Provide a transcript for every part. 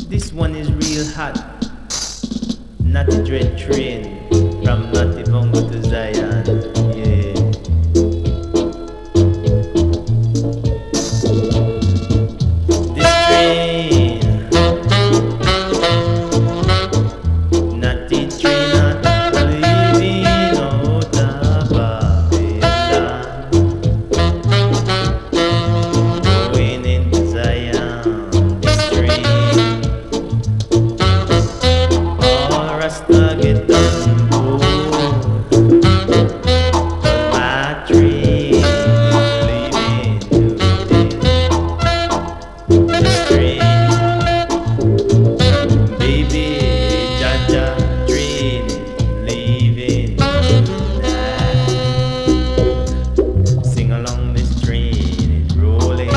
This one is real hot. Natty Dread Train from Natty Bongo to Zion. Yeah. This train, Natty train, not leaving out of Babylon, going into Zion. This train, all Rasta get on board, but my train leaving today. This train, baby, Jaja train leaving tonight. Sing along, this train is rolling.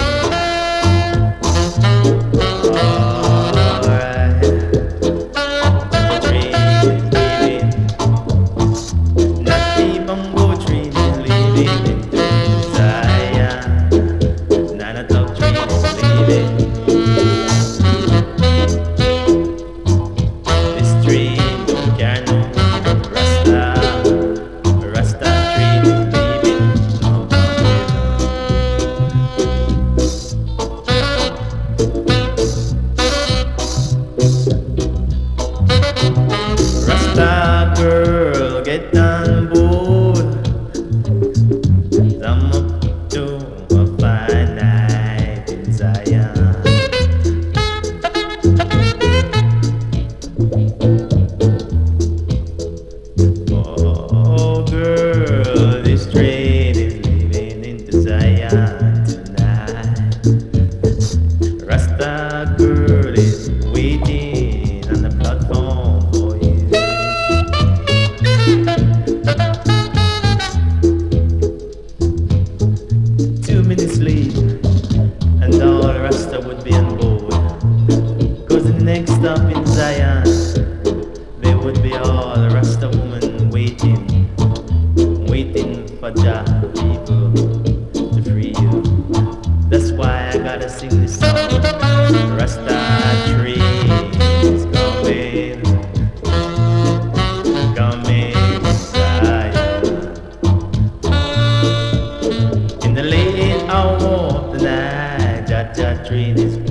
Alright, the train is leaving. Natty Bongo train is leaving into Zion. 9 o'clock train is leaving. This train don't care no Rasta. Rasta train is leaving. Rasta girl, get on board. I'm up to a fine night in Zion. Oh girl, this train is leaving into Zion tonight. Rasta girl is waiting on the platform for you. 2 minutes late, and all Rasta would be on board. 'Cause the next stop in Zion, there would be all Rasta women waiting for Jah people to free you. That's why I gotta sing this song. Rasta train is coming, coming to Zion. In the late hour of the night, Jaja train is